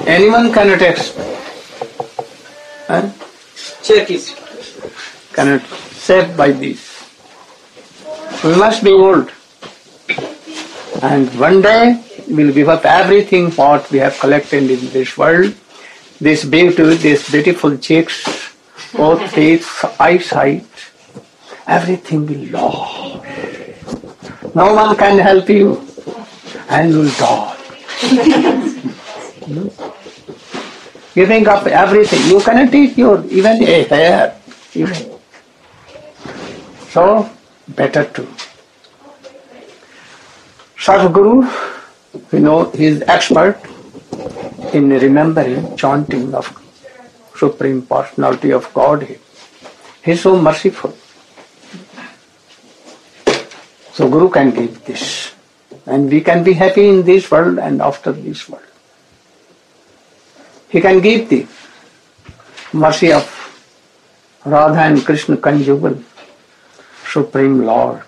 anyone cannot explain. Cannot save by this. We must be old. And one day we will give up everything what we have collected in this world. This beautiful cheeks, both teeth, eyesight, everything will lost. No one can help you and you will die. Giving up everything. You cannot eat even a hair. Even. So, better to serve Guru. We know he is expert in remembering, chanting of Supreme Personality of Godhead. He is so merciful. So Guru can give this. And we can be happy in this world and after this world. He can give the mercy of Radha and Krishna conjugal, Supreme Lord.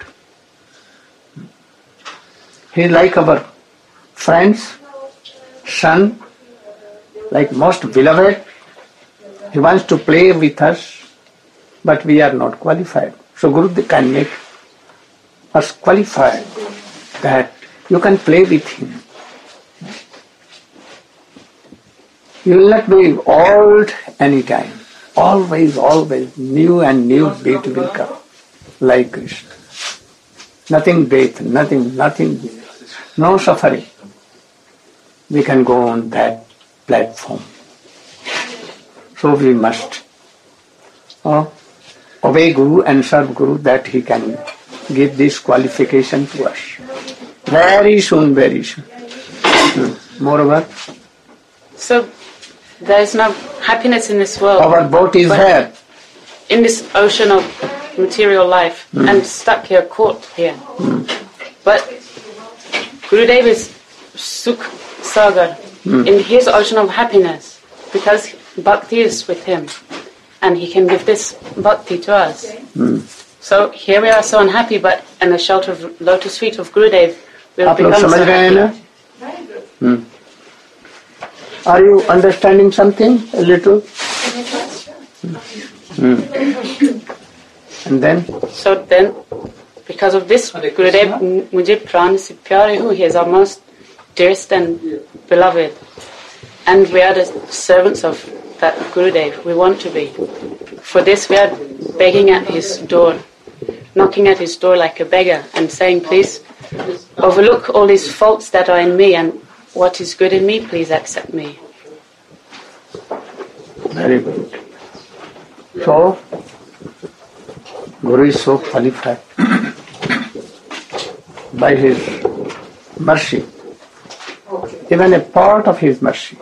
He is like our friends, son, like most beloved. He wants to play with us, but we are not qualified. So Guru can make us qualified that you can play with him. You will not be old anytime. Always, always, new and new beauty will come, like Krishna. Nothing death, nothing, no suffering. We can go on that platform. So we must obey Guru and serve Guru that he can give this qualification to us. Very soon, very soon. Moreover, so there is no happiness in this world. Our boat is here. In this ocean of material life and stuck here, caught here. But Gurudev is Sukh Sagar in his ocean of happiness because bhakti is with him and he can give this bhakti to us. So here we are so unhappy, but in the shelter of lotus feet of Gurudev, we'll become so happy. Are you understanding something a little? And then? So then, because of this, Gurudev, mujhe pran se pyare hu, he is our most dearest and beloved. And we are the servants of that Gurudev, we want to be. For this we are begging at his door, knocking at his door like a beggar and saying, please overlook all these faults that are in me and what is good in me, please accept me. Very good. So, Guru is so qualified by his mercy, even a part of his mercy,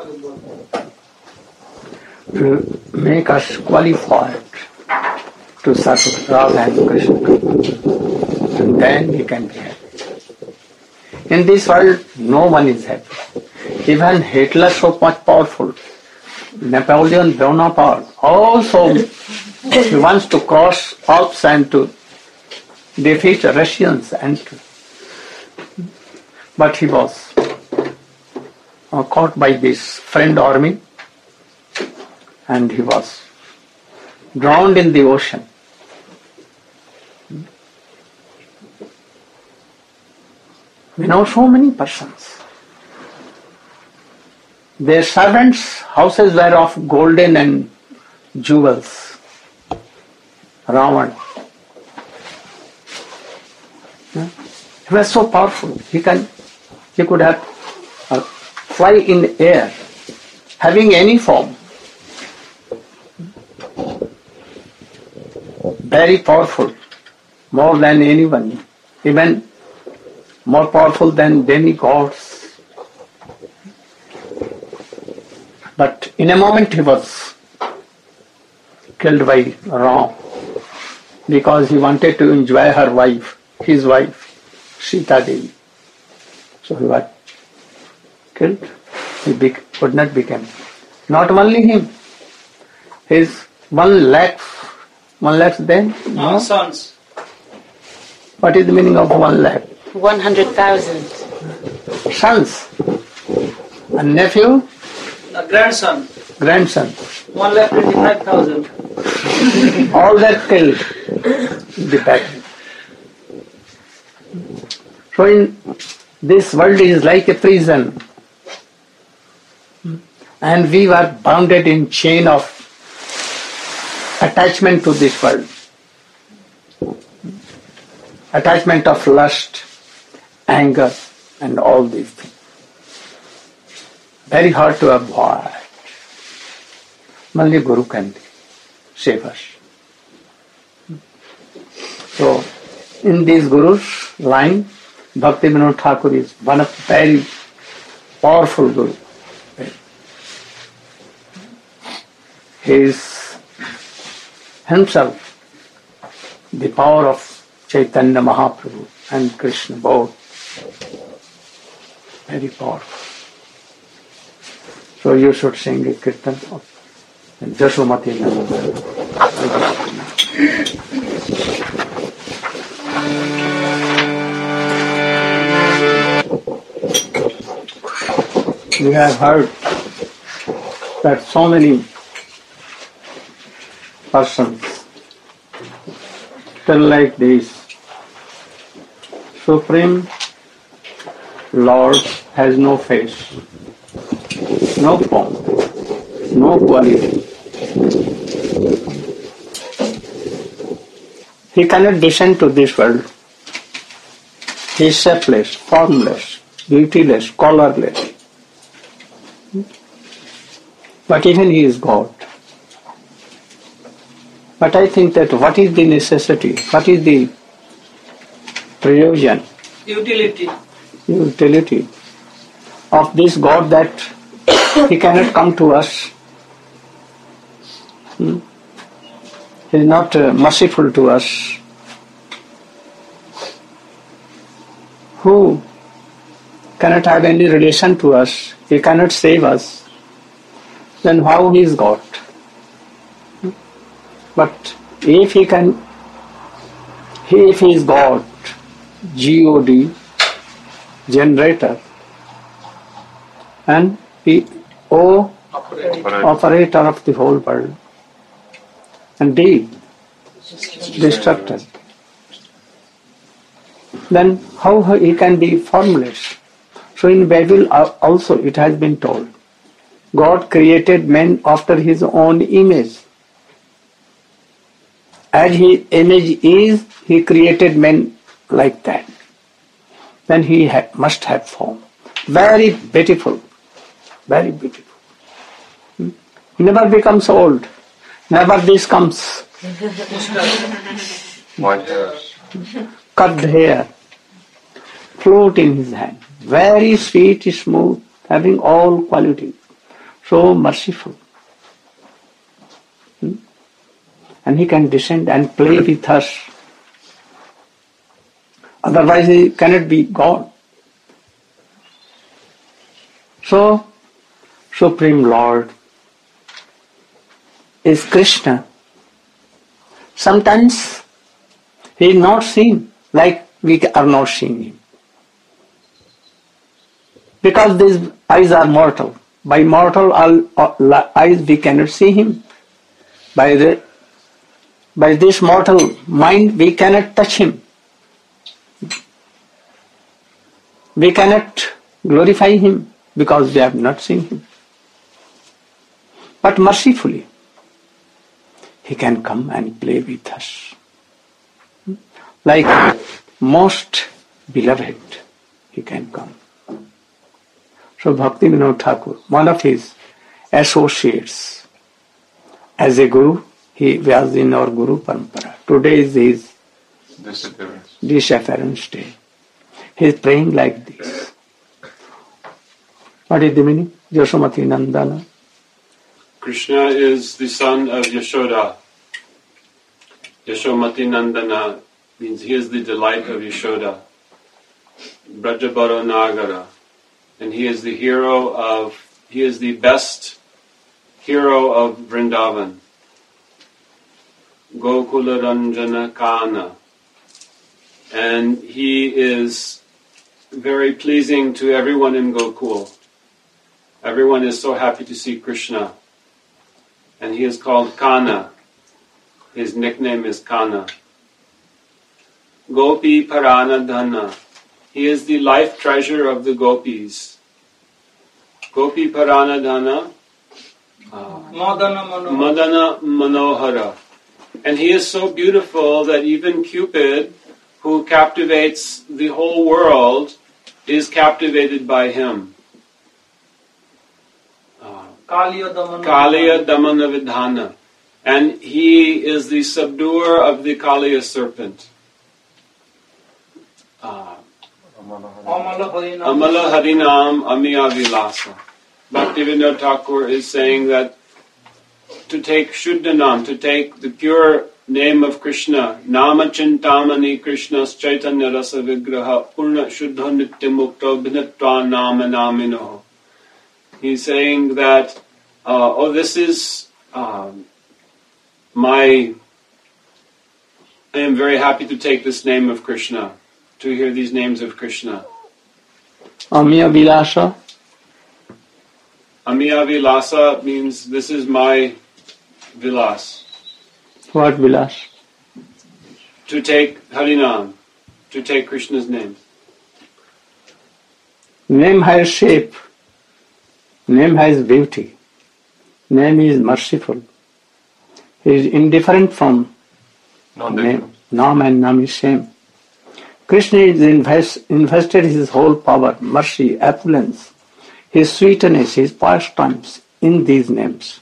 to make us qualified to serve Radha and Krishna. And then we can be happy. In this world, no one is happy. Even Hitler, so much powerful, Napoleon Bonaparte, also he wants to cross Alps and to defeat Russians, but he was caught by this friend army and he was drowned in the ocean. We know so many persons. Their servants' houses were of golden and jewels. Ravan. He was so powerful. He could have fly in air, having any form. Very powerful, more than anyone, even more powerful than demigods. But in a moment he was killed by Ram because he wanted to enjoy her wife, his wife, Sita Devi. So he was killed. He could not become. Not only him, his 1 lakh then? No? Sons. What is the meaning of 1 lakh? 100,000. Sons. A nephew A grandson. Grandson. 1,25,000. All that killed in the battle. So in this world is like a prison. And we were bounded in chain of attachment to this world. Attachment of lust, anger, and all these things. Very hard to avoid. Only Guru can save us. So, in this Guru's line, Bhakti Vinod Thakur is one of very powerful Guru. He is himself the power of Chaitanya Mahaprabhu and Krishna both. Very powerful. So you should sing a kirtan of Yasomati Nanda. We have heard that so many persons tell like this: Supreme Lord has no face, no form, no quality. He cannot descend to this world. He is shapeless, formless, beautyless, colorless. But even he is God. But I think that what is the necessity? What is the provision? Utility of this God that he cannot come to us. He is not merciful to us. Who cannot have any relation to us? He cannot save us. Then how he is God? But if he is God, G-O-D, generator, and O, operator of the whole world, and D, destructor, then how he can be formless? So in Bible also it has been told, God created man after his own image. As his image is, he created men like that. Then he must have form. Very beautiful. Very beautiful. He never becomes old. Never this comes. White hair. Cut hair. Flute in his hand. Very sweet, smooth, having all qualities. So merciful. And he can descend and play with us. Otherwise he cannot be God. So, Supreme Lord is Krishna. Sometimes he is not seen like we are not seeing him. Because these eyes are mortal. By mortal eyes we cannot see him. By this mortal mind we cannot touch him. We cannot glorify him because we have not seen him. But mercifully, he can come and play with us. Like most beloved, he can come. So Bhakti Vinod Thakur, one of his associates as a guru, he was in our Guru Parampara. Today is his disappearance day. He is praying like this. What is the meaning? Yasomati Nandana. Krishna is the son of Yashoda. Yashomati Nandana means he is the delight of Yashoda. Brajabaro Nagara. And he is the best hero of Vrindavan. Gokula Ranjana Kana. And he is very pleasing to everyone in Gokul. Everyone is so happy to see Krishna. And he is called Kana. His nickname is Kana. Gopi Parana Dhana. He is the life treasure of the gopis. Gopi Parana Dhana. Madana Manohara. And he is so beautiful that even Cupid, who captivates the whole world, is captivated by him. Kaliya Damana Vidhana. And he is the subduer of the Kaliya serpent. Amala Harinam Amiya Vilasa. Bhaktivinoda Thakur is saying that to take Shuddhanam, to take the pure name of Krishna, Nama Chintamani Krishna's Chaitanya Rasa Vigraha Purna Shuddha Nitya Mukta Bhinatva Nama Namino. He's saying that, this is I am very happy to take this name of Krishna, to hear these names of Krishna. Amiya Vilasa. Amiya Vilasa means this is my vilas. What Vilas? To take Harinam, to take Krishna's name. Name has shape. Name has beauty. Name is merciful. He is indifferent from name. Nam and Nam is same. Krishna is invested his whole power, mercy, affluence, his sweetness, his pastimes in these names.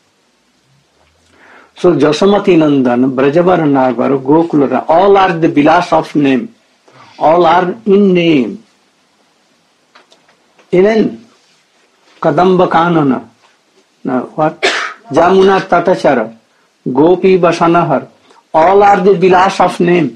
So Jasamati Nandan, Brajavara Nagar, Gokula, all are the Vilas of name. All are in name. Even Kadamba Kanana, what? Jamuna Tatachara, Gopi Basanahar, all are the Vilas of name.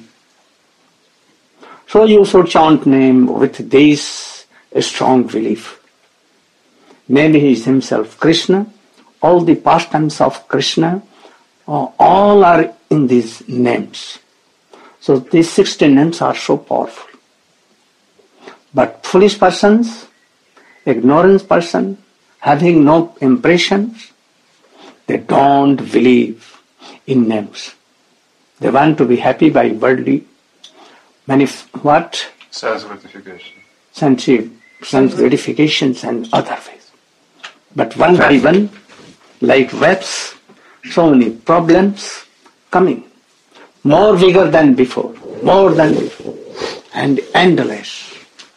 So you should chant name with this strong belief. Name is himself Krishna, all the pastimes of Krishna, all are in these names. So these 16 names are so powerful. But foolish persons, ignorant person, having no impressions, they don't believe in names. They want to be happy by worldly sense gratification. Sense gratifications and other ways. But one by one, like webs, so many problems coming. More bigger than before, and endless.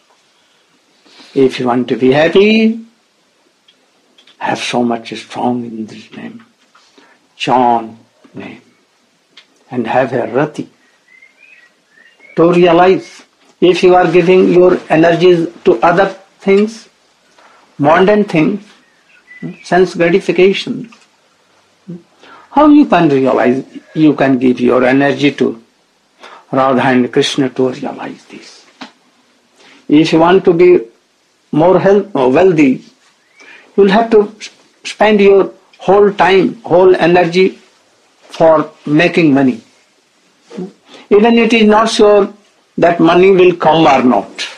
If you want to be happy, have so much strong in this name. Chant name. And have a rati. To realize, if you are giving your energies to other things, mundane things, sense gratification, how you can realize, you can give your energy to Radha and Krishna to realize this. If you want to be more wealthy, you will have to spend your whole time, whole energy for making money. Even it is not sure that money will come or not.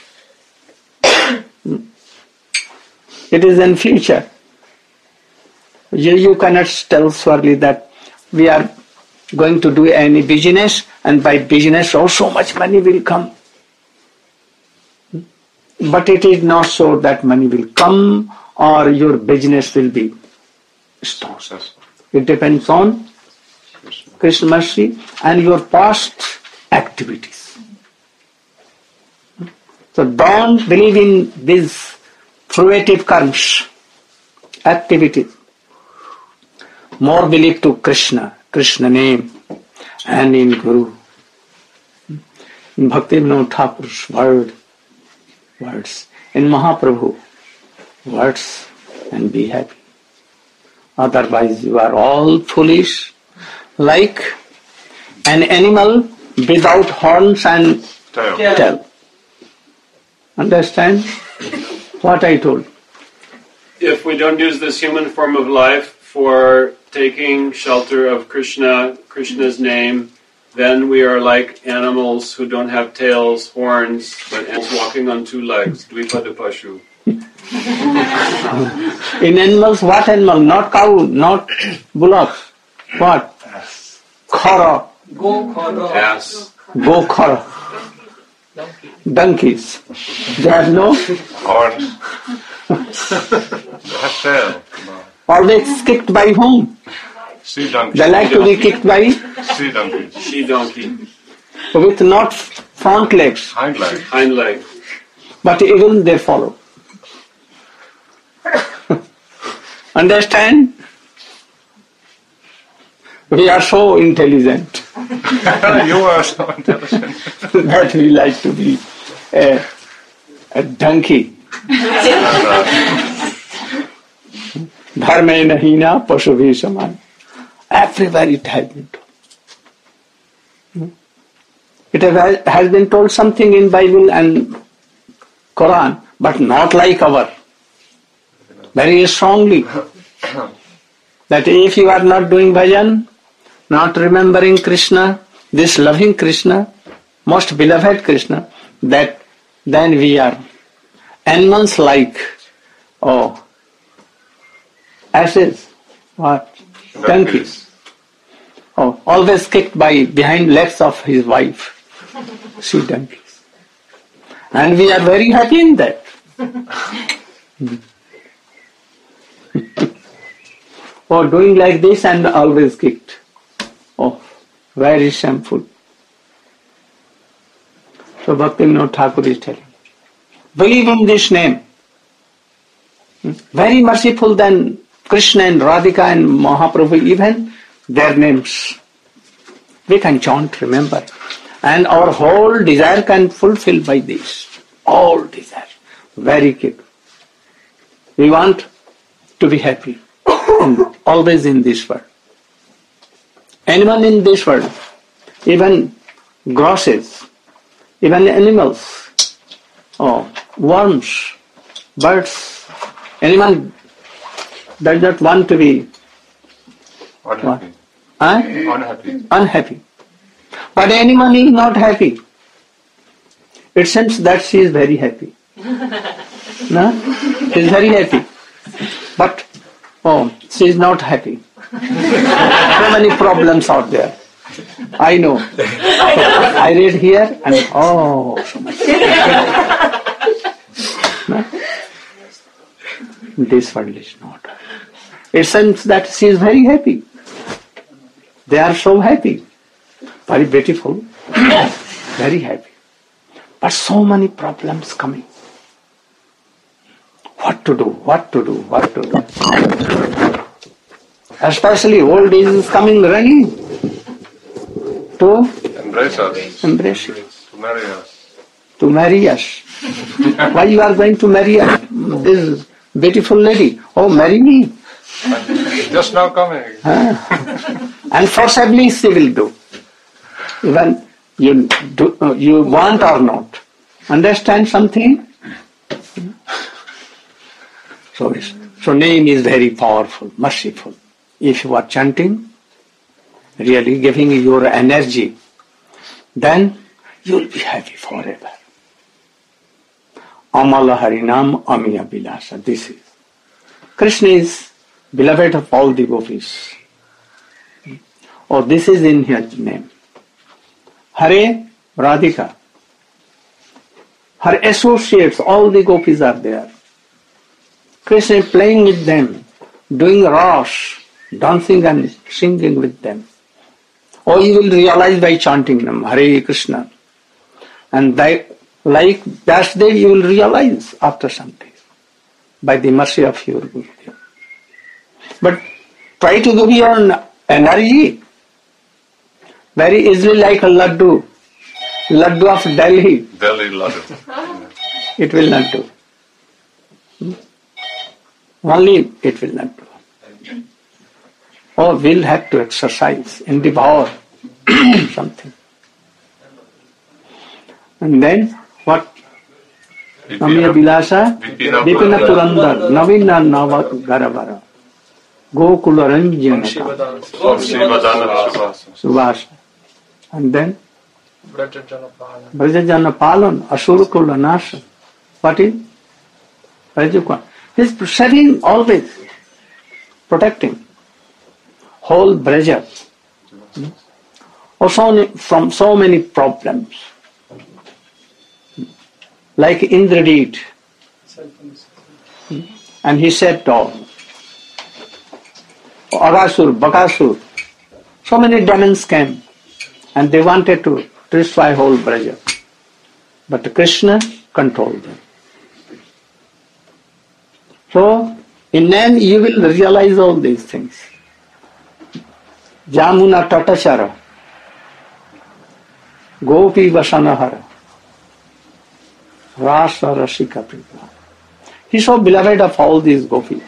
It is in future. You cannot tell surely that we are going to do any business and by business so much money will come. But it is not sure that money will come or your business will be stopped. It depends on Krishna mercy and your past activities. So don't believe in these fruitive karmas, activities. More believe to Krishna name, and in Guru. In Bhaktivinoda Thakur's words, in Mahaprabhu, words, and be happy. Otherwise you are all foolish, like an animal without horns and tail. Understand what I told? If we don't use this human form of life for taking shelter of Krishna's name, then we are like animals who don't have tails, horns, but animals walking on two legs, Dvipada Pashu. In animals, what animal? Not cow, not bullocks. What? Khara. Go for Yes. Go khara. Donkeys. They have no, Horns. They have tail. always kicked by whom? Sea donkey. They like to be kicked by Sea donkey. She donkey. with not front legs, Hind leg. Hind leg. but even they follow. Understand? We are so intelligent You are so intelligent. that we like to be a donkey. Dharme nahina pasubhi saman. Everywhere it has been told. It has been told something in Bible and Quran, but not like our. Very strongly. That if you are not doing bhajan, not remembering Krishna, this loving Krishna, most beloved Krishna, that then we are animals like, asses, what? Donkeys. Always kicked by behind legs of his wife. See donkeys. And we are very happy in that. Doing like this and always kicked. Very shameful. So Bhaktivinoda Thakur is telling, believe in this name. Very merciful than Krishna and Radhika and Mahaprabhu, even their names. We can chant, remember. And our whole desire can fulfill by this. All desire. Very good. We want to be happy. Always in this world. Anyone in this world, even grasses, even animals, worms, birds, anyone does not want to be Unhappy. Unhappy. unhappy. But anyone is not happy. It seems that she is very happy. No? She is very happy. But, she is not happy. So many problems out there. I know. I read here and so much. No? This world is not. It seems that she is very happy. They are so happy. Very beautiful. Very happy. But so many problems coming. What to do? What to do? What to do? Especially old age is coming running to Embrace us. embrace it, To marry us. to marry us. Why you are going to marry us? This beautiful lady. Marry me. Just now coming. And forcibly she will do. Even you want or not. Understand something? So name is very powerful, merciful. If you are chanting, really giving your energy, then you will be happy forever. Amala Harinam Amiya Bilasa. This is. Krishna is beloved of all the gopis. This is in his name. Hare Radhika. Her associates, all the gopis are there. Krishna is playing with them, doing rash, dancing and singing with them. You will realize by chanting them, Hare Krishna. And like that day you will realize after some days, by the mercy of your Guru. But try to give your energy very easily like a laddu of Delhi. Delhi laddu. It will not do. Only it will not do. We'll have to exercise and devour something. And then what? Namiya Bilasa, Vipina Purandar, Navina Nava Garavara, Gokula Ranjana, Subhasa. And then Brajajana Palan, Asurukula Nasa. What is? Rajuka. He's saving always, protecting whole Braja. Also from so many problems. Like Indra did. And he saved all. Aghasur, Bakasur, so many demons came and they wanted to destroy whole Braja. But Krishna controlled them. So, in end you will realize all these things. Jamuna Tatachara, Gopi Vasanahara, Rasa Rasika Priya. He's so beloved of all these gopis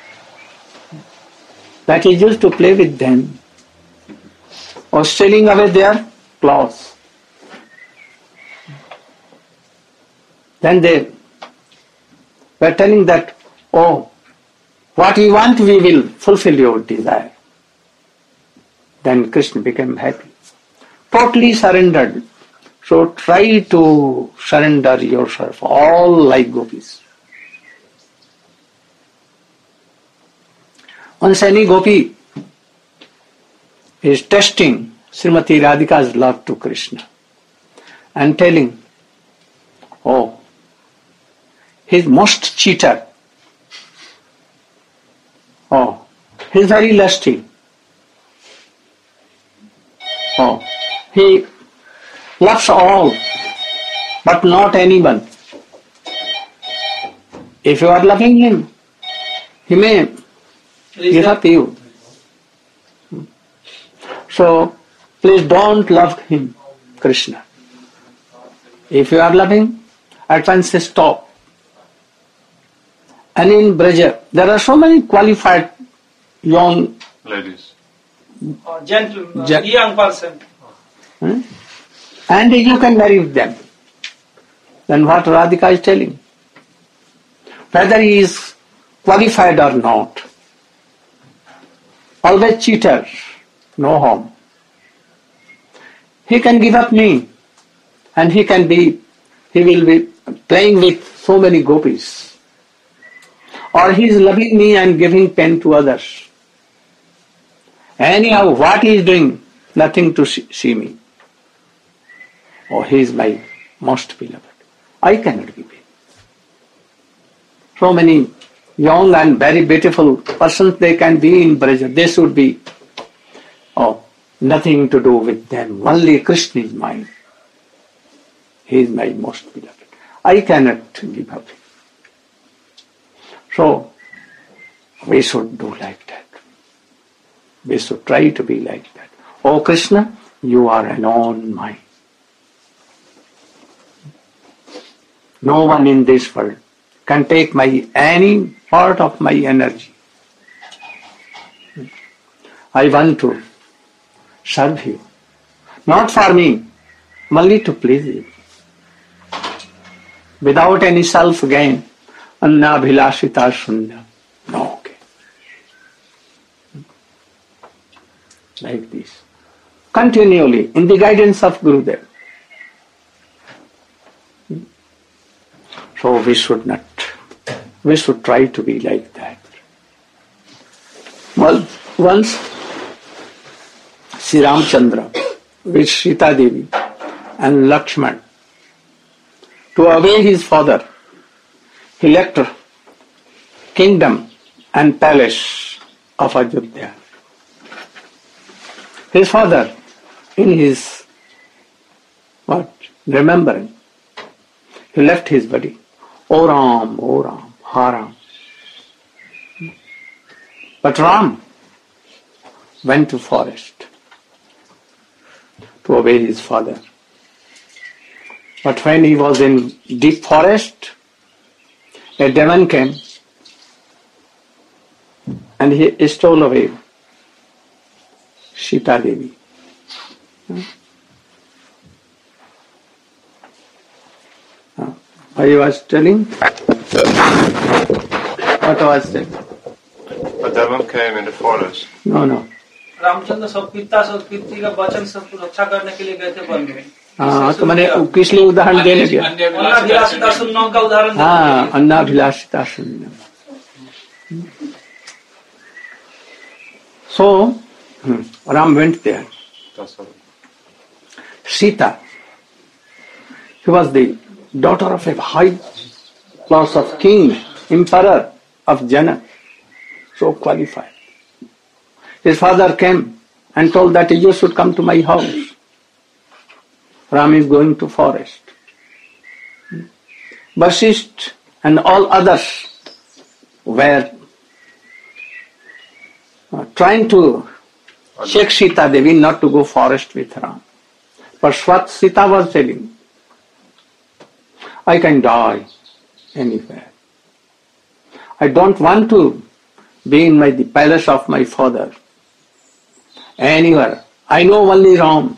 that he used to play with them or stealing away their clothes. Then they were telling that, oh, what you want we will fulfill your desire. Then Krishna became happy, totally surrendered. So try to surrender yourself, all like gopis. Once any gopi is testing Srimati Radhika's love to Krishna and telling, oh, he's most cheater. Oh, he's very lusty. Oh, he loves all, but not anyone. If you are loving him, he may give up you. So, please don't love him, Krishna. If you are loving, at once stop. And in Braja, there are so many qualified young Ladies. Gentleman, young person. and you can marry with them. Then what Radhika is telling, whether he is qualified or not, always cheater, no harm. He can give up me and he will be playing with so many gopis. Or he is loving me and giving pain to others. Anyhow, what he is doing, nothing to see me. Oh, he is my most beloved. I cannot give him. So many young and very beautiful persons they can be in Braja. They should be, oh, nothing to do with them. Only Krishna is mine. He is my most beloved. I cannot give up him. So, we should do like that. We should try to be like that. Oh Krishna, you are alone mine. No one in this world can take any part of my energy. I want to serve you. Not for me, only to please you. Without any self-gain. Anna bhilashita sunya. No, okay. Like this. Continually, in the guidance of Gurudev. So we should not. We should try to be like that. Well, once Sri Ramchandra with Sita Devi and Lakshman to obey his father, he left kingdom and palace of Ajodhya. His father, in his remembering, he left his body. O Ram, Haram. But Ram went to forest to obey his father. But when he was in deep forest, a demon came and he stole away Sita Devi. I was telling? What was that? A demon came in the forest. No. Ramchandra सब पिता सब पितृ का वचन सब रक्षा करने के लिए गए थे वन में. हाँ तो मैंने किस लिए उदाहरण देने दिया? अन्नाभिलाषिता सुन्नों का उदाहरण हाँ, अन्नाभिलाषिता Sunnam. So, Ram went there. That's all. Sita, she was the daughter of a high class of king, emperor of Janak, so qualified. His father came and told that you should come to my house. Ram is going to forest. Vasisht and all others were trying to shake Sita Devi not to go forest with Ram. But what Sita was telling, I can die anywhere. I don't want to be in the palace of my father. Anywhere. I know only Ram.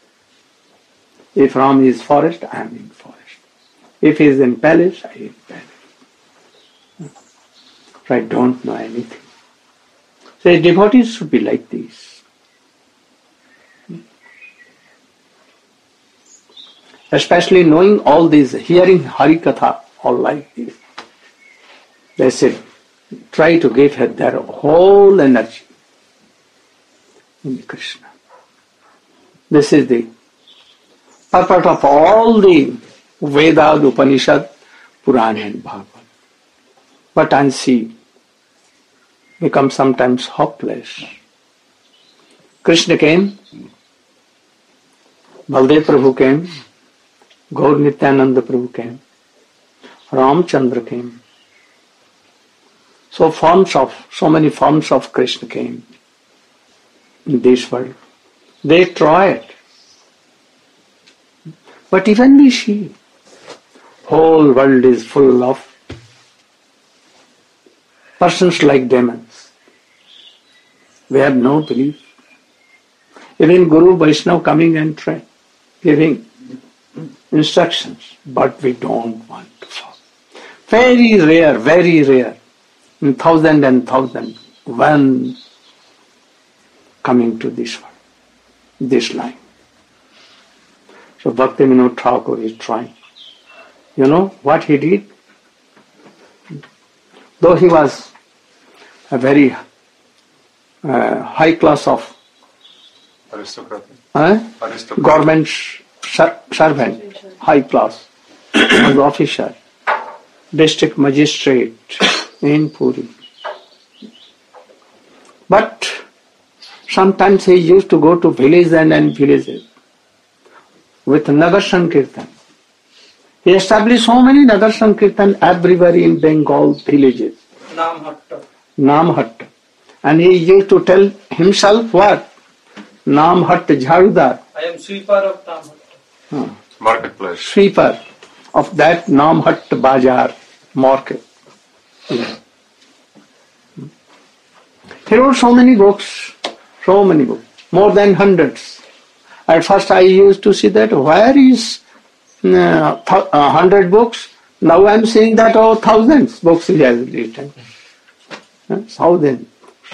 If Ram is forest, I am in forest. If he is in palace, I am in palace. So I don't know anything. So devotees should be like this. Especially knowing all these, hearing Hari Katha, all like this. They said, try to give her their whole energy in Krishna. This is the purport of all the Vedas, Upanishad, Purana and Bhagavad. But unseen, become sometimes hopeless. Krishna came, Baldev Prabhu came, Gaur Nityananda Prabhu came, Ramchandra came. So many forms of Krishna came in this world. They tried. But even we see, whole world is full of persons like demons. We have no belief. Even Guru Vaishnava coming and giving instructions, but we don't want to follow. Very rare, in thousand and thousand, one coming to this world, this line. So Bhakti Vinod Thakur is trying. You know what he did? Though he was a very high class of government servant, high class, was officer, district magistrate in Puri. But sometimes he used to go to villages and villages with Nagar Sankirtan. He established so many Nagar Sankirtan everywhere in Bengal villages. Namhatta. And he used to tell himself what? Namhatta Jharudar. I am sweeper of Namhatta. Marketplace. Sweeper of that Namhatta Bazaar market. He wrote so many books, more than hundreds. At first I used to see that where is 100 books? Now I am seeing that thousands books he has written. Thousands.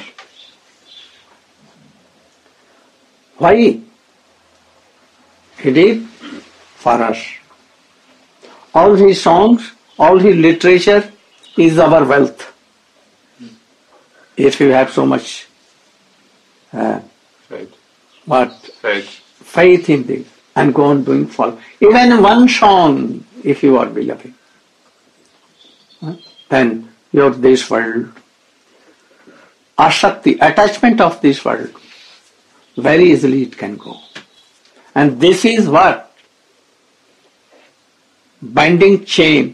Why? He did for us. All his songs, all his literature is our wealth. If you have so much faith in this and go on doing follow. Even one song, if you are beloved, then your this world, asakti, attachment of this world, very easily it can go. And this is what? Binding chain,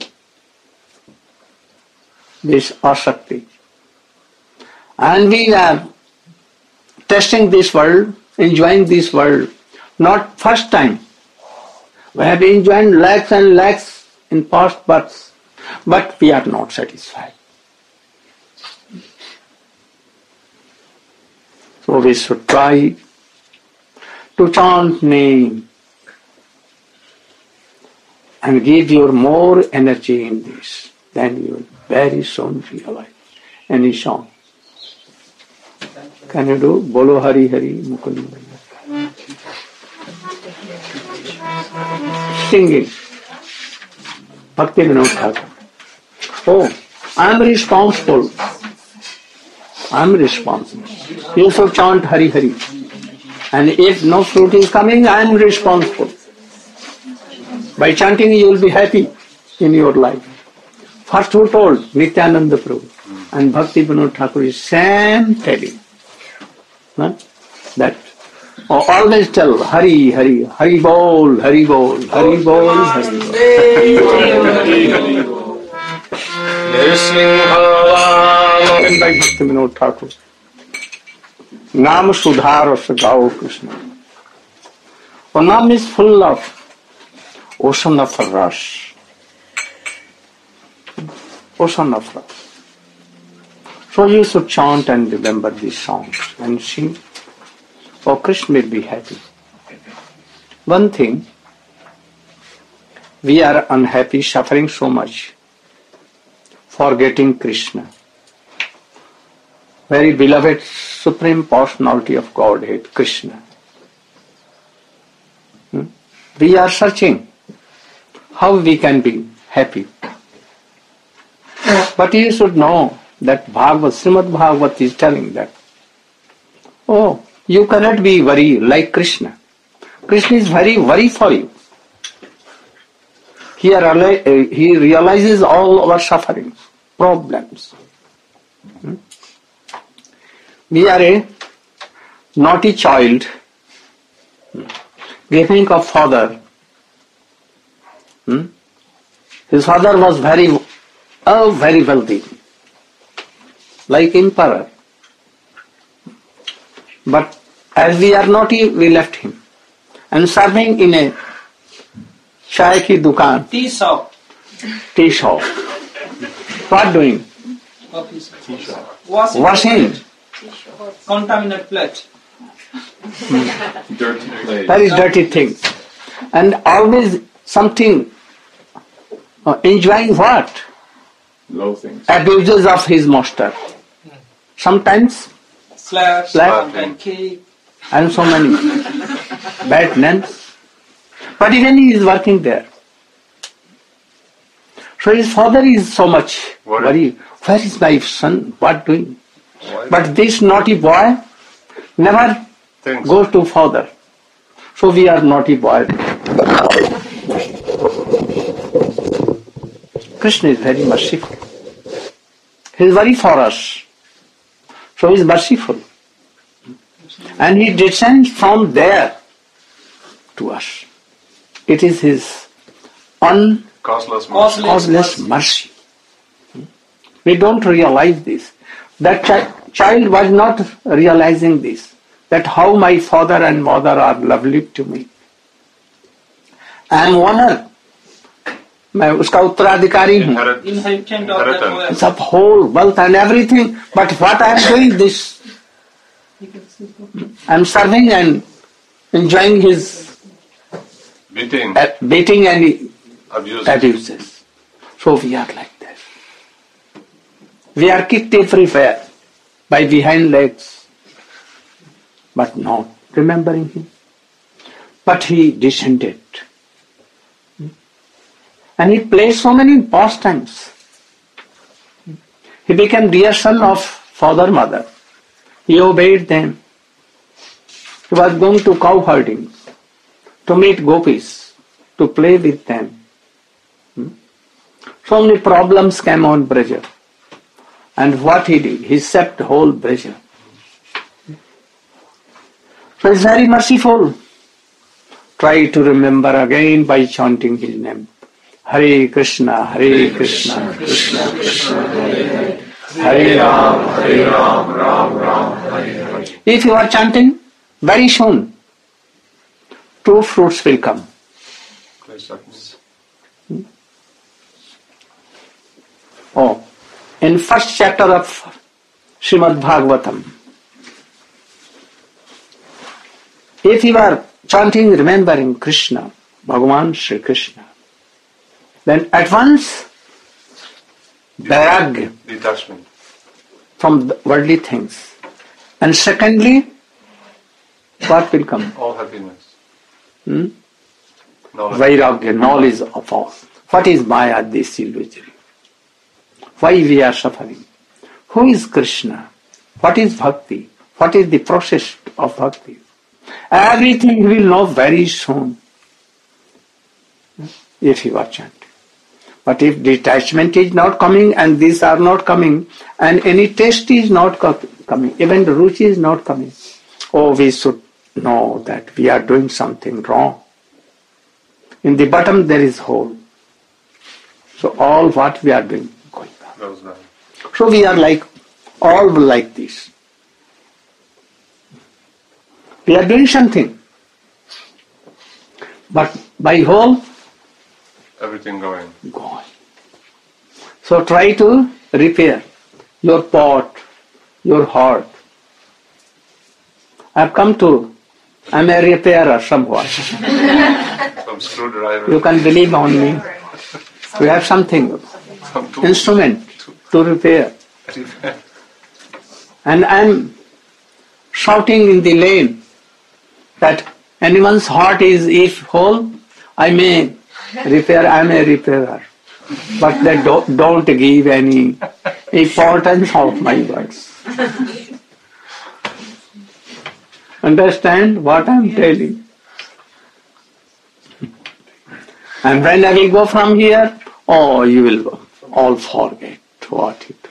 this asakti. And we are testing this world, enjoying this world, not first time. We have enjoyed lakhs and lakhs in past births, but we are not satisfied. So we should try to chant name and give your more energy in this. Then you will very soon realize. Any song. Can you do? Bolo Hari Hari Mukund. singing. Bhakti Vinod Thakur. Oh, I am responsible. I am responsible. You should chant Hari Hari. And if no fruit is coming, I am responsible. By chanting, you will be happy in your life. First who told? Nityananda Prabhu. And Bhakti Vinod Thakur is same telling. Huh? That always tell Hari Hari, Hari Bol, Hari Bol, Hari Bol, Hari Bol. And by Bhakti Vinod Thakur. Naam Sudhar Gao Krishna. Or Naam is full of ocean of rush. Ocean of rush. So you should chant and remember these songs and sing. Oh, Krishna will be happy. One thing, we are unhappy, suffering so much, forgetting Krishna. Very beloved Supreme Personality of Godhead, Krishna. We are searching how we can be happy. But you should know that Srimad Bhagavat is telling that, oh, you cannot be worried like Krishna. Krishna is very worried for you. He realizes all our sufferings, problems. We are a naughty child. We think of father. His father was very wealthy, like emperor. But as we are naughty, we left him. And serving in a chai ki dukan. Tea shop. Tea shop. What doing? Washing. Contaminated plate. Dirty plate. That is dirty thing. And always something, enjoying what? Low things. Abuses of his master. Sometimes, Slap. And cake. and so many bad names. But even he is working there. So his father is so much worried. Where is my son? What doing? But this naughty boy never goes to father. So we are naughty boy. Krishna is very merciful. He is very for us. So he is merciful. And he descends from there to us. It is his causeless mercy. We don't realize this. That child was not realizing this. That how my father and mother are lovely to me. I am honor. मैं उसका उत्तराधिकारी हूँ. Inheritance of that world. It's of whole wealth and everything. But what I am doing this? I am serving and enjoying his beating and abuses. So we are like that. We are kicked everywhere by behind legs, but not remembering him. But he descended. And he played so many pastimes. He became dear son of father, mother. He obeyed them. He was going to cow herding, to meet gopis, to play with them. So many problems came on Braja. And what he did? He swept the whole Braja. So he's very merciful. Try to remember again by chanting his name. Hare Krishna, Krishna Krishna, Hare Ram, Ram, Hare. If you are chanting, very soon, 2 fruits will come. Oh, in first chapter of Srimad Bhagavatam, if you are chanting, remembering Krishna, Bhagavan Sri Krishna, then at once vairagya, detachment from the worldly things. And secondly, what will come? all happiness. Vairagya, knowledge of all. What is Maya, this illusory? Why we are suffering? Who is Krishna? What is bhakti? What is the process of bhakti? Everything we will know very soon if you are chanting. But if detachment is not coming and these are not coming and any taste is not coming, even the ruchi is not coming, we should know that we are doing something wrong. In the bottom there is hole. So all what we are doing going on. So we are all like this. We are doing something. But by whole, everything going. So try to repair your pot, your heart. I'm a repairer somewhat. Some screwdriver. You can believe on me. We have something, instrument to repair. And I'm shouting in the lane that anyone's heart is if whole, I may repair, I'm a repairer. But they don't give any importance of my words. Understand what I'm telling? And when I will go from here, you will all forget what you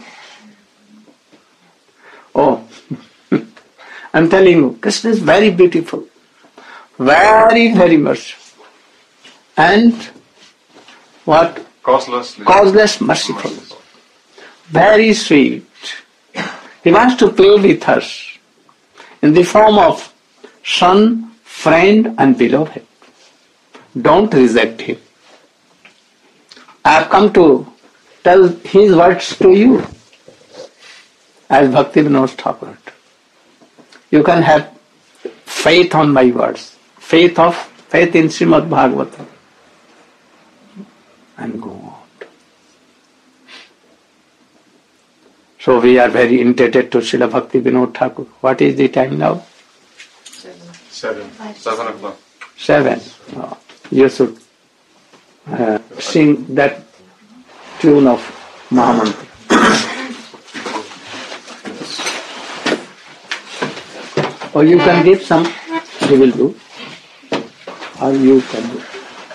do. I'm telling you, Krishna is very beautiful, very, very merciful. And what? Causeless, merciful. Very sweet. He wants to play with us in the form of son, friend and beloved. Don't reject him. I have come to tell his words to you as Bhaktivinoda Thakur. You can have faith on my words, faith in Srimad Bhagavatam, and go on. So we are very indebted to Srila Bhaktivinoda Thakur. What is the time now? 7 o'clock. 7. You should sing that tune of Mahamantra. Or you can give some, he will do. Or you can do.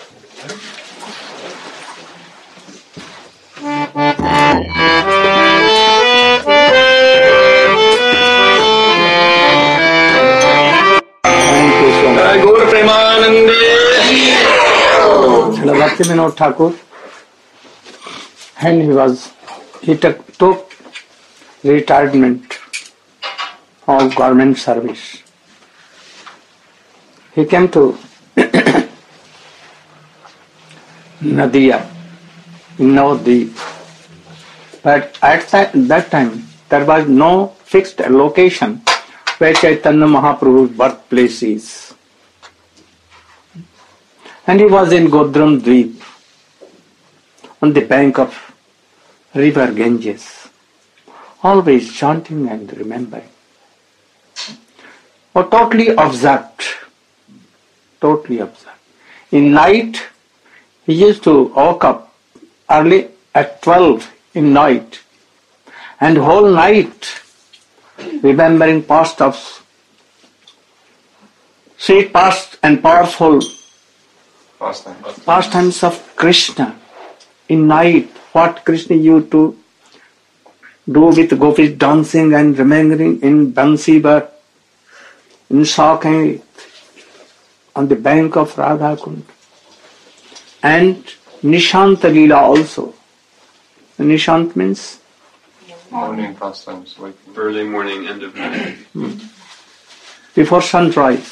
Thank you so much. Gaur Premanande. Srila Bhaktivinoda Thakur, and he took retirement of government service. He came to Nadia, Navadvip. But at that time, there was no fixed location where Chaitanya Mahaprabhu's birthplace is. And he was in Godram Dweep, on the bank of river Ganges, always chanting and remembering. Totally observed. In night, he used to wake up early at 12 in night, and whole night remembering past of sweet past and powerful pastimes of Krishna. In night, what Krishna used to do with gopis dancing and remembering in Bansibar, in Saket, on the bank of Radha Kund, and Nishanta Leela also. Nishant means morning pastimes, Early morning, end of night. before sunrise,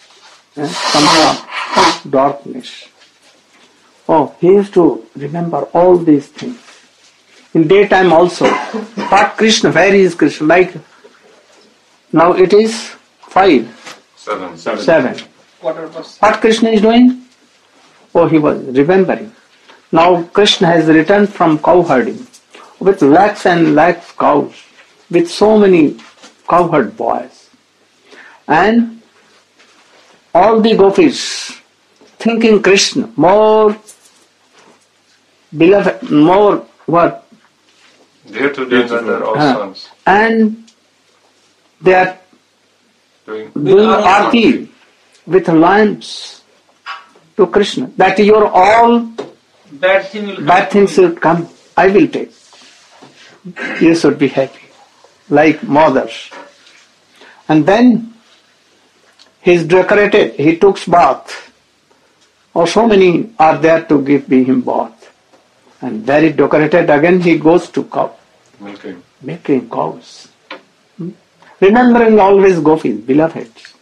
some darkness. He used to remember all these things. In daytime also. But Krishna, where is Krishna? Like now it is 5. 7. What Krishna is doing? He was remembering. Now Krishna has returned from cow herding with lakhs and lakhs cows, with so many cowherd boys. And all the gopis thinking Krishna, more beloved, more what? Dear to them than their own sons. And they are Doing doing arti with lamps to Krishna. That your all Bad thing will bad things will come. I will take. You should be happy, like mothers. And then he's decorated. He took bath. Or so many are there to give him bath. And very decorated. Again he goes to cow, milking cows. Remembering always gopis, beloveds.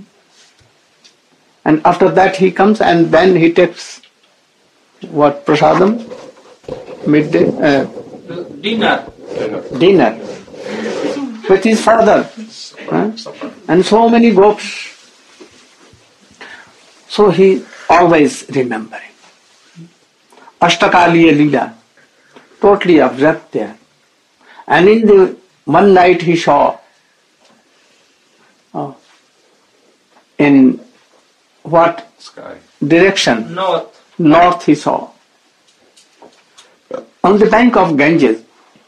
And after that he comes and then he takes what, prasadam? Midday? Dinner. With his father. And so many gopis. So he always remembering. Ashtakaliya Leela, totally absorbed there. And in the one night he saw in what sky. Direction? North. North he saw. On the bank of Ganges,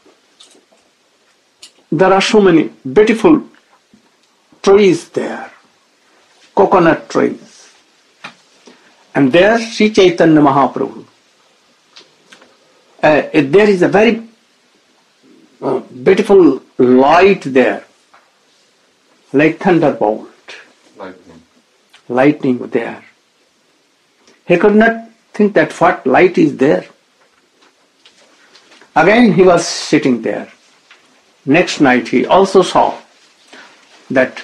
there are so many beautiful trees there, coconut trees. And there Sri Chaitanya Mahaprabhu. There is a very beautiful light there, like thunderbolt, lightning there. He could not think that what light is there. Again he was sitting there. Next night he also saw that,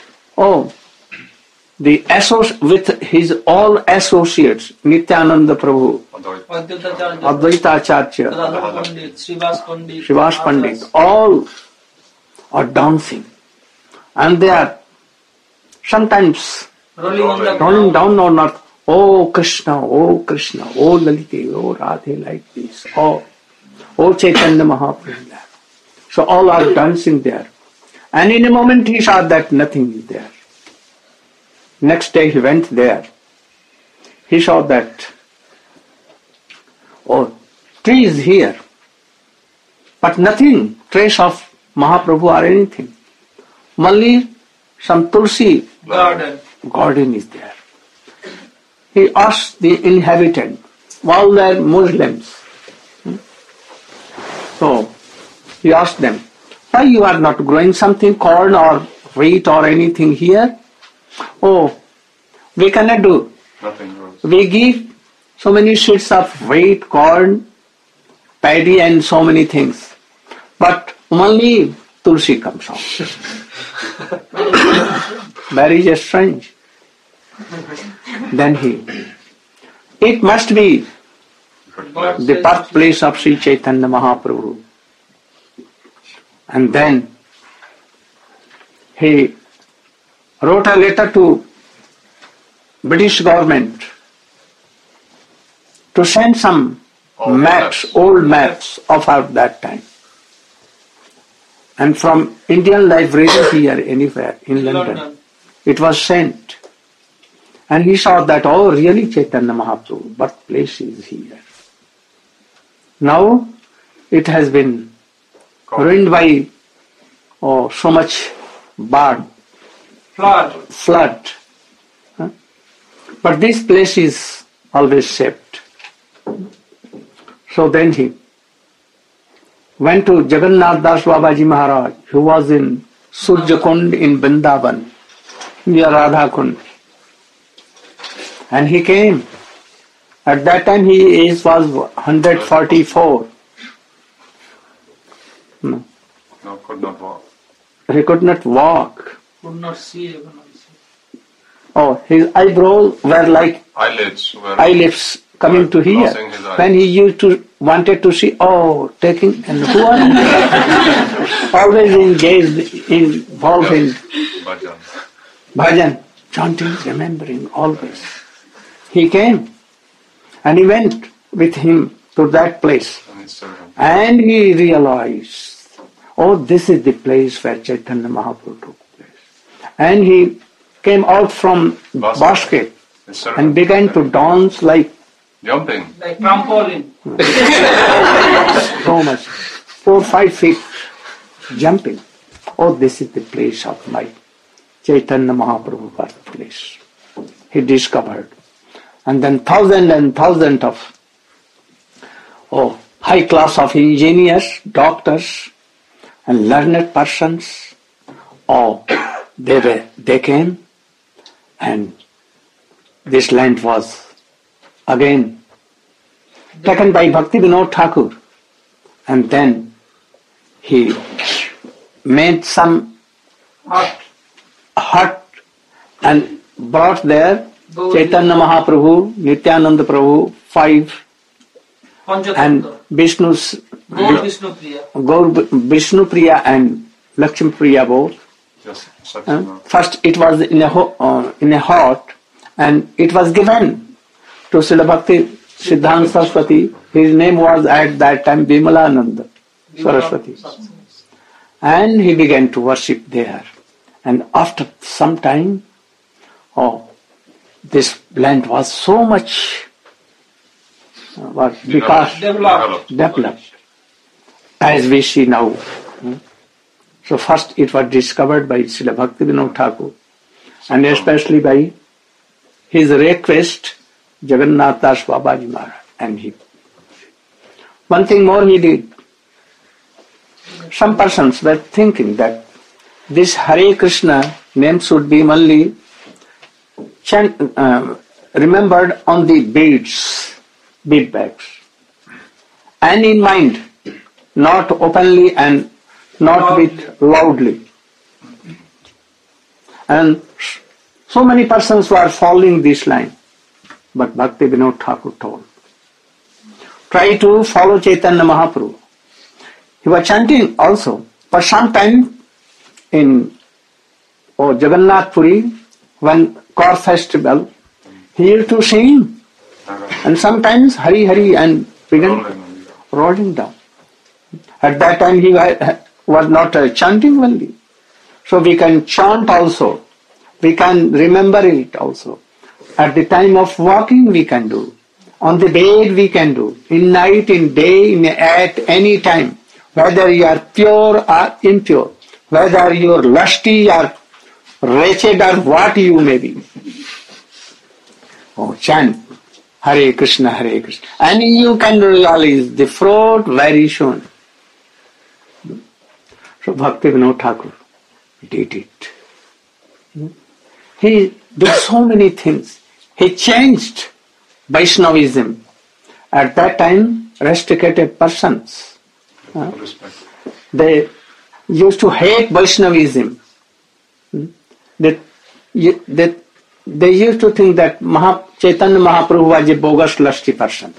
with his all associates, Nityananda Prabhu, Advaita Acharya, Srivas Pandit, all are dancing. And they are sometimes rolling down on earth. Oh Krishna, oh Lalite, oh Radhe, like this. Oh Chaitanya Mahaprabhu. So all are dancing there. And in a moment he saw that nothing is there. Next day he went there. He saw that, tree is here, but nothing, trace of Mahaprabhu or anything. Only some Tulsi garden is there. He asked the inhabitant, all they are Muslims. So he asked them, why you are not growing something, corn or wheat or anything here? We cannot do. Nothing grows. We give so many seeds of wheat, corn, paddy and so many things. But only Tulsi comes out. Very strange. Then it must be the birthplace of Sri Chaitanya Mahaprabhu. And then he wrote a letter to British government to send some old maps of that time. And from Indian library here, anywhere in London, it was sent. And he saw that, really Chaitanya Mahaprabhu, birthplace is here. Now it has been ruined by so much flood. But this place is always saved. So then he went to Jagannath Das Babaji Maharaj, who was in Surjakund in Vrindavan, near Radha Kund. And he came. At that time his age was 144. No, could not walk. He could not walk. Could not see. His eyebrows were like eyelids coming to here. When he wanted to see, taking, and who are you? Always involved in bhajan, chanting, remembering, always. He came and he went with him to that place. And he realized, this is the place where Chaitanya Mahaprabhu took place. And he came out from basket and began to dance like Jumping. Like trampoline. so much, 4-5 feet jumping. Oh, this is the place of my Chaitanya Mahaprabhu birthplace. He discovered. And then thousands of high class of engineers, doctors, and learned persons. They came, and this land was again taken by Bhakti Vinod Thakur, and then he made some hut and brought there Chaitanya Mahaprabhu, Nityananda Prabhu, 5, and Vishnu's Gaur Vishnu Priya. Gaur Vishnu Priya and Lakshmi Priya both. Just First it was in a hut, and it was given to Srila Bhakti Siddhanta Saraswati. His name was at that time Vimalananda Saraswati. And he began to worship there. And after some time, this land was so much developed as we see now. So first it was discovered by Srila Bhakti Vinod Thakur, and especially by his request, Jagannath Das Babaji Maharaj. And one thing more he did. Some persons were thinking that this Hare Krishna name should be only remembered on the bead bags, and in mind, not openly and not with loudly. And so many persons were following this line. But Bhakti Vinod Thakur told, try to follow Chaitanya Mahaprabhu. He was chanting also, but sometime in Jagannath Puri, when Kaur festival, he used to sing, and sometimes Hari Hari and began rolling down. At that time he was not chanting only. So we can chant also. We can remember it also. At the time of walking we can do. On the bed we can do. In night, in day, at any time. Whether you are pure or impure. Whether you are lusty or wretched or what you may be. Chant Hare Krishna, Hare Krishna. And you can realize the fruit very soon. So Bhakti Vinod Thakur did it. He did so many things. He changed Vaishnavism. At that time, restricted persons, they used to hate Vaishnavism. They used to think that Chaitanya Mahaprabhu was a bogus, lusty person.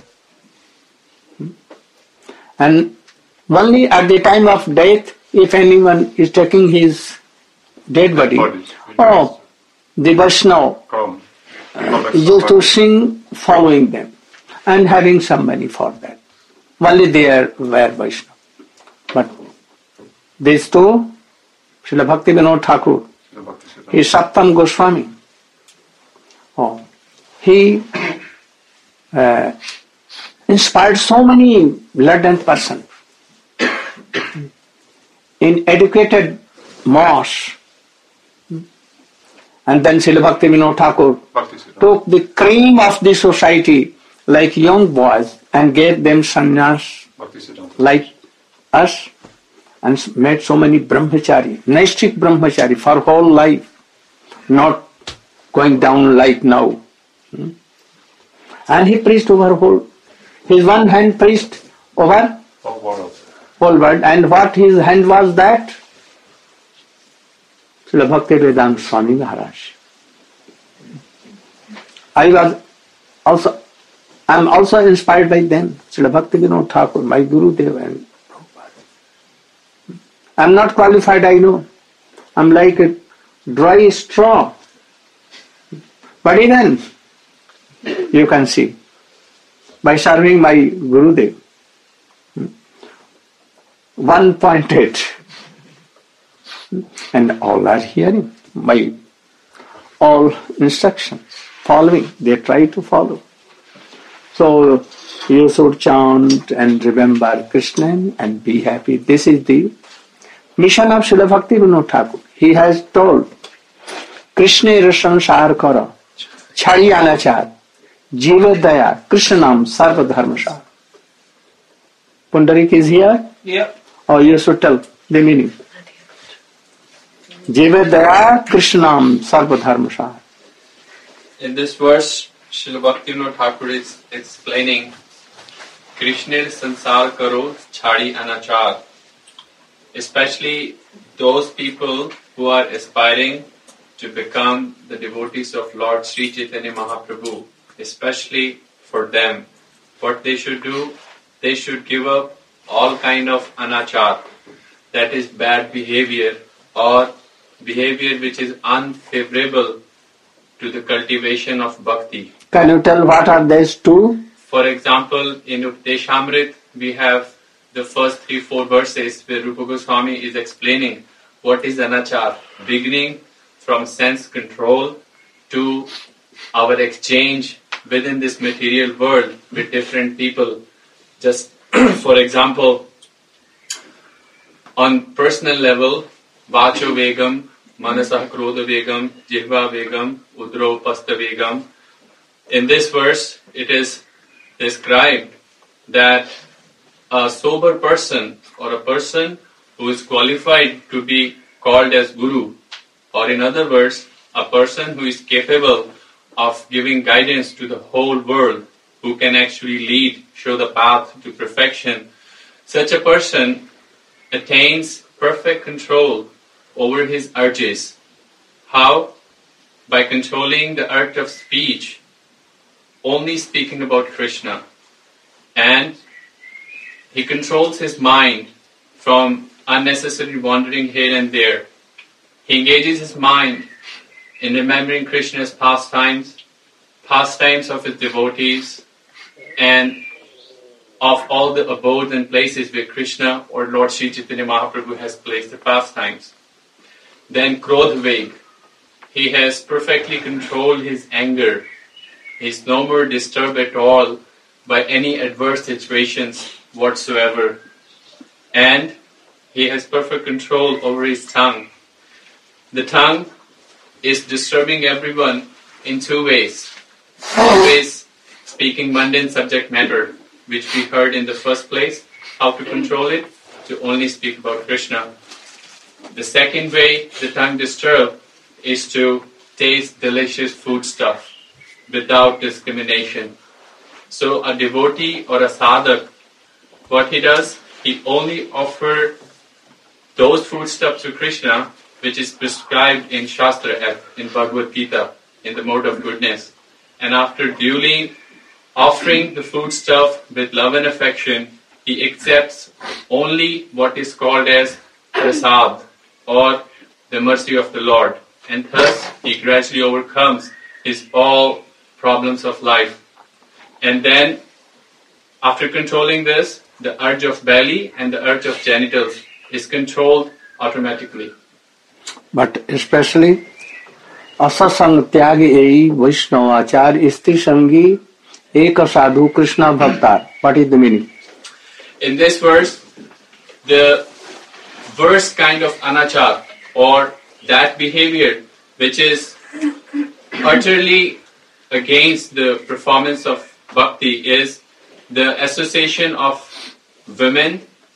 And only at the time of death, if anyone is taking his dead body, the Vaishnava used to sing following them and having some money for that. Only they were Vaishnava. But these two, Srila Bhakti Vinod Thakur, he is Saptam Goswami. He inspired so many learned persons in educated mass. And then Srila Bhakti Vinod Thakur took the cream of the society like young boys and gave them sannyas like us, and made so many brahmachari, Naistik brahmachari for whole life, not going down like now. And he preached over whole, his one hand preached over whole world, and what his hand was that? Srila Bhakti Vedanta Swami Maharaj. I am also inspired by them. Srila Bhakti Vinod Thakur, my Guru Dev and Prabhupada. I am not qualified, I know. I am like a dry straw. But even you can see, by serving my Guru Dev, 1.8, and all are hearing my all instructions, following. They try to follow. So you should chant and remember Krishna and be happy. This is the mission of Srila Bhaktivinoda Thakur. He has told, Krishna sansar kara, chhadi anachar, jiva daya, Krishnam sarva dharmasar. Pundarik is here? Yeah. Or you should tell the meaning. Jiva daya, Krishnam sarva dharmasar. In this verse, Srila Bhaktivinoda Thakur is explaining Krishna sansar karo chhadi anachar. Especially those people who are aspiring to become the devotees of Lord Sri Chaitanya Mahaprabhu, especially for them, what they should do, they should give up all kind of anachar, that is bad behavior or behavior which is unfavorable to the cultivation of bhakti. Can you tell what are these two? For example, in Updeshamrit, we have the first 3-4 verses where Rupa Goswami is explaining what is anachar, beginning from sense control to our exchange within this material world with different people. Just for example, on personal level, Vacho Vegam, Manasah Krodha Vegam, Jihva Vegam, Udro Pasta Vegam. In this verse, it is described that a sober person or a person who is qualified to be called as Guru, or in other words, a person who is capable of giving guidance to the whole world, who can actually lead, show the path to perfection, such a person attains perfect control over his urges. How? By controlling the art of speech, only speaking about Krishna. And he controls his mind from unnecessary wandering here and there. He engages his mind in remembering Krishna's pastimes of his devotees, and of all the abodes and places where Krishna or Lord Sri Chaitanya Mahaprabhu has placed the pastimes. Then Krodhaveg, he has perfectly controlled his anger. He is no more disturbed at all by any adverse situations whatsoever. And he has perfect control over his tongue. The tongue is disturbing everyone in two ways. Always speaking mundane subject matter, which we heard in the first place. How to control it? To only speak about Krishna. The second way the tongue disturbed is to taste delicious food stuff without discrimination. So a devotee or a sadhak, what he does, he only offers those foodstuffs to Krishna which is prescribed in Shastra, in Bhagavad Gita, in the mode of goodness. And after duly offering the foodstuff with love and affection, he accepts only what is called as prasad, or the mercy of the Lord. And thus he gradually overcomes his all problems of life. And then, after controlling this, the urge of belly and the urge of genitals is controlled automatically. But especially, asasang tyagi ei Vaishnavachar isti sangi eka sadhu Krishna bhaktar. What is the meaning? In this verse, the worst kind of anachar, or that behavior which is utterly against the performance of bhakti, is the association of women,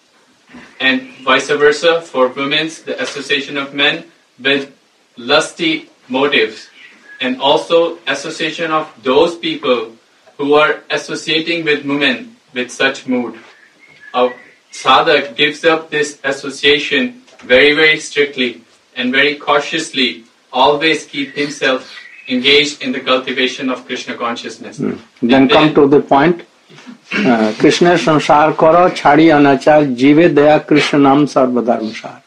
and vice versa for women's, the association of men with lusty motives, and also association of those people who are associating with women with such mood. A sadhak gives up this association very, very strictly and very cautiously, always keep himself engaged in the cultivation of Krishna consciousness. Then come to the point. Krishna sansar karo chhadi anachar jive daya Krishna nam sarva dharmasar.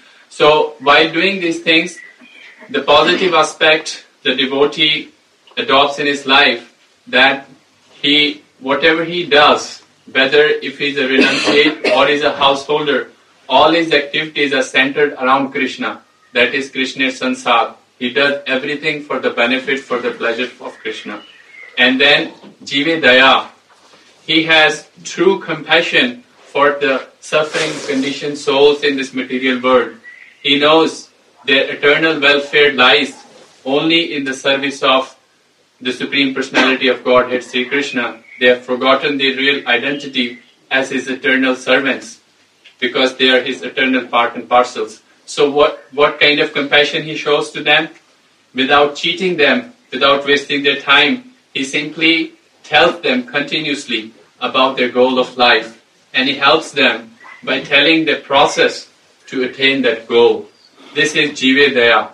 So while doing these things, the positive aspect the devotee adopts in his life, that he, whatever he does, whether if he's a renunciate or is a householder, all his activities are centered around Krishna. That is Krishna's sansar. He does everything for the benefit, for the pleasure of Krishna. And then Jive Daya, he has true compassion for the suffering conditioned souls in this material world. He knows their eternal welfare lies only in the service of the Supreme Personality of Godhead, Sri Krishna. They have forgotten their real identity as His eternal servants because they are His eternal part and parcels. So what kind of compassion He shows to them? Without cheating them, without wasting their time, He simply tells them continuously about their goal of life, and He helps them by telling the process to attain that goal. This is Jive Daya.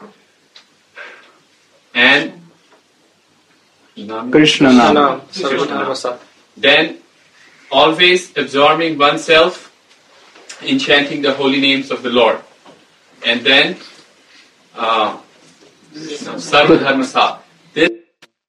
And Krishna Nam. Then always absorbing oneself in chanting the holy names of the Lord. And then Sarva Dharmasa. This is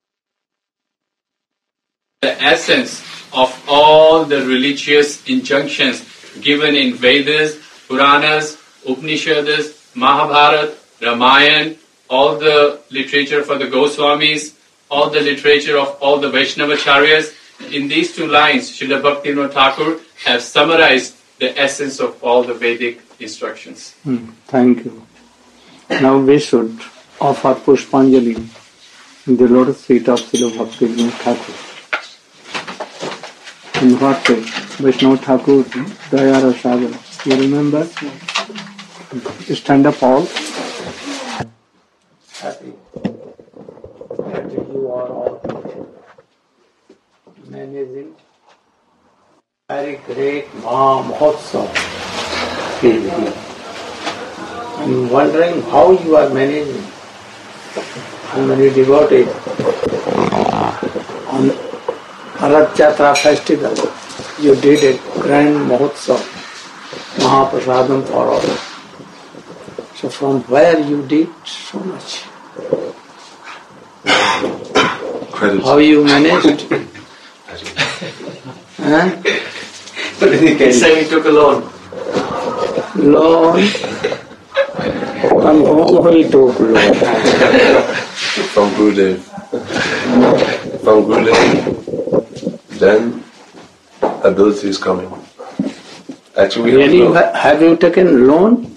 the essence of all the religious injunctions given in Vedas, Puranas, Upanishads, Mahabharata, Ramayana, all the literature for the Goswamis, all the literature of all the Vaishnavacharyas. In these two lines, Srila Bhaktivinoda Thakur has summarized the essence of all the Vedic instructions. Thank you. Now we should offer Pushpanjali in the lotus feet of Srila Bhaktivinoda Thakur. In what way? Vaishnava Thakur, Daya Rasagar. You remember? Stand up all. Happy that you are all managing very great Mahotsav. I'm wondering how you are managing. How many devotees on Rath Yatra festival you did a grand Mahotsav, Mahaprasadam for all. So from where you did so much? Credit. How you managed? Huh? He said he took a loan. Loan? And who he took loan? From Gurudev. From Gurudev. Then ability is coming. Actually, we Really? have no. Have you taken loan?